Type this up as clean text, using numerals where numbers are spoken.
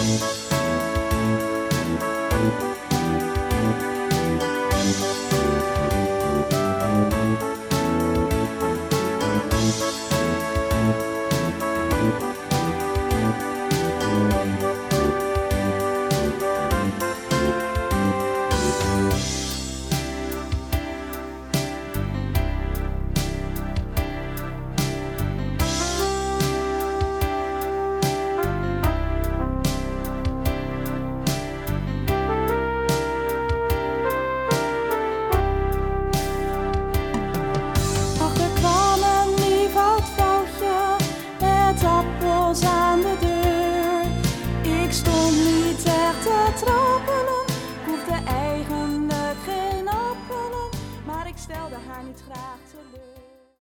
Aan de deur. Ik stond niet echt te trappelen, ik hoefde eigenlijk geen appelen, maar ik stelde haar niet graag teleur.